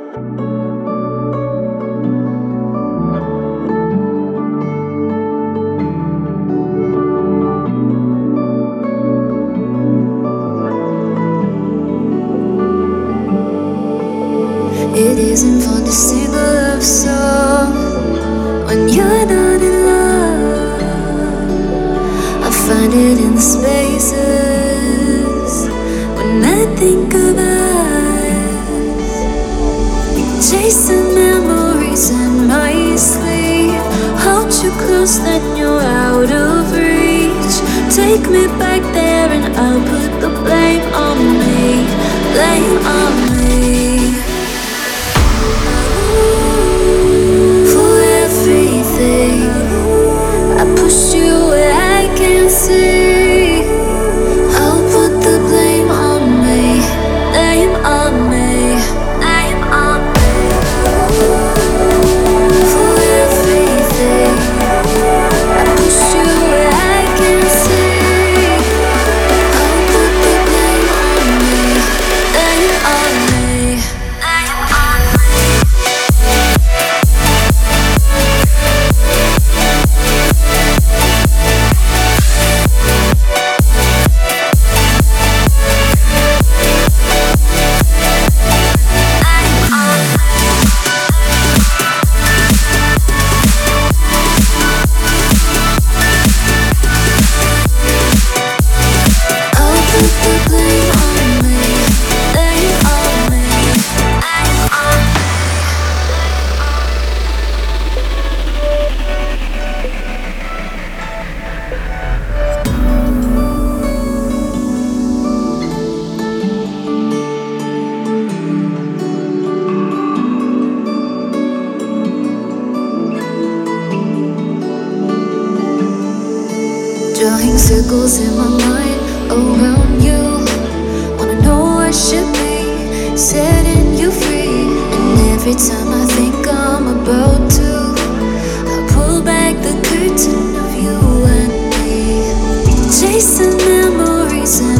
It isn't fun to sing a love song when you're not in love. I find it in the spaces when I think of us, chasing memories in my sleep. Hold you close, then you're out of reach. Take me back there and I'll put the blame on me. Blame on me. I pushed you where I can't see. I'll put the blame on me. Blame on me. Blame on me. For everything I pushed you where I can't see. I'll put the blame on me. Blame on me. Blame on me. Drawing circles in my mind around you. Wanna know where I should be, setting you free. And every time I think I'm about to, I pull back the curtain of you and me, chasing memories and